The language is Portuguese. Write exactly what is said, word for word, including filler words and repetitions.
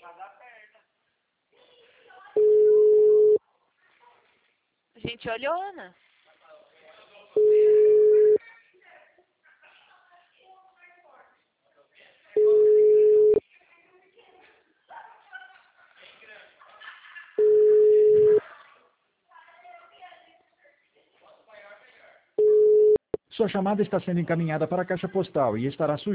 Gente, olhona. Sua chamada está sendo encaminhada para a caixa postal e estará sujeita